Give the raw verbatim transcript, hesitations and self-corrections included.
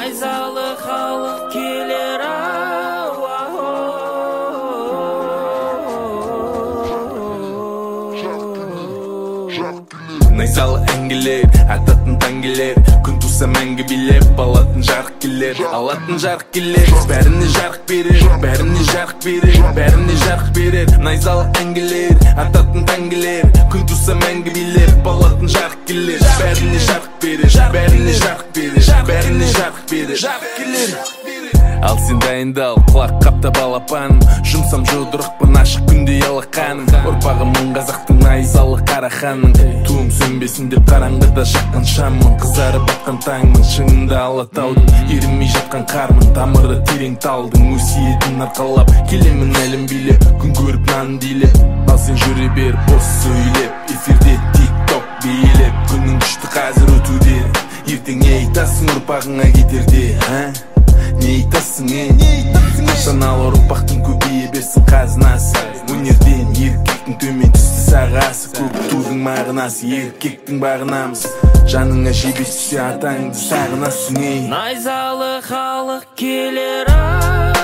найзалы халық келер найзалы әңгелер, ататын таңгелер, күн туса мәңгі билеп, алатын жарық келер, алатын жарық келер, бәріне жарық берер, бәріне жарық берер, бәріне жарық берер. Найзалы әңгелер, ататын таңгелер, күн туса мәңгі билеп, алатын жарық келер, бәріне жарық берер, бәріне жарық берер, бәріне жарық берер, жарық келер. Ал сен дайындал, құлақ қаптап балапаным, жұмсам жұдырықпын ашық күнде алақаным. Ұрпағымын қазақтың найзалы қараханның, туым сөнбесін деп қараңғыда жаққан шаммын. Қызарып атқан таңмын, шыңында алатаудың, ерімей жатқан қармын. Тамыры терең талдың, өсиетін арқалап, келемін әлім билеп, күн көріп нанын дейлеп. Ал сен жүре бер бос сөйлеп, эфирде тик-ток билеп. Күнің күшті қазір өтуде, ертең не айтасың ұрпағыңа кетерде, а? Не айтасың, е? Саналы ұрпақтың көбейе берсін қазынасы. Өнерден еркектің төмен түсті сағасы. Көп тудың мағынасы, еркектің бағынамыз. Жаныңа жебе түссе атаңды сағынасың, ей. найзалы халық келер